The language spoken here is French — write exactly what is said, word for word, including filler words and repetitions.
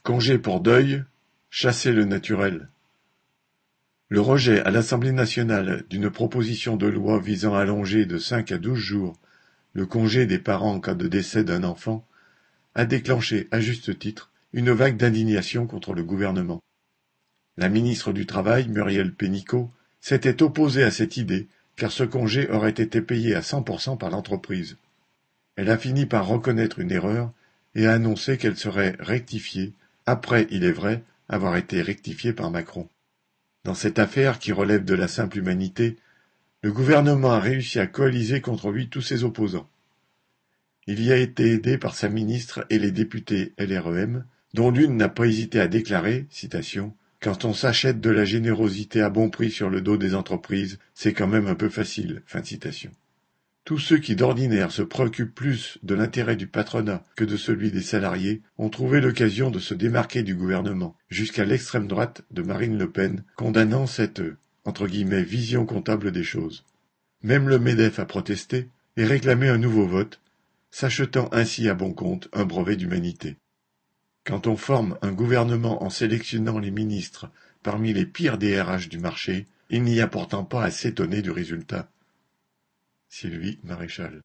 Congé pour deuil, chasser le naturel. Le rejet à l'Assemblée nationale d'une proposition de loi visant à allonger de cinq à douze jours le congé des parents en cas de décès d'un enfant a déclenché, à juste titre, une vague d'indignation contre le gouvernement. La ministre du Travail, Muriel Pénicaud, s'était opposée à cette idée car ce congé aurait été payé à cent pour cent par l'entreprise. Elle a fini par reconnaître une erreur et a annoncé qu'elle serait rectifiée, après, il est vrai, avoir été rectifiée par Macron. Dans cette affaire qui relève de la simple humanité, le gouvernement a réussi à coaliser contre lui tous ses opposants. Il y a été aidé par sa ministre et les députés L R E M, dont l'une n'a pas hésité à déclarer, citation, « Quand on s'achète de la générosité à bon prix sur le dos des entreprises, c'est quand même un peu facile. » Fin de citation. Tous ceux qui d'ordinaire se préoccupent plus de l'intérêt du patronat que de celui des salariés ont trouvé l'occasion de se démarquer du gouvernement, jusqu'à l'extrême droite de Marine Le Pen, condamnant cette entre guillemets, vision comptable des choses. Même le MEDEF a protesté et réclamé un nouveau vote, s'achetant ainsi à bon compte un brevet d'humanité. Quand on forme un gouvernement en sélectionnant les ministres parmi les pires D R H du marché, il n'y a pourtant pas à s'étonner du résultat. Sylvie Maréchal.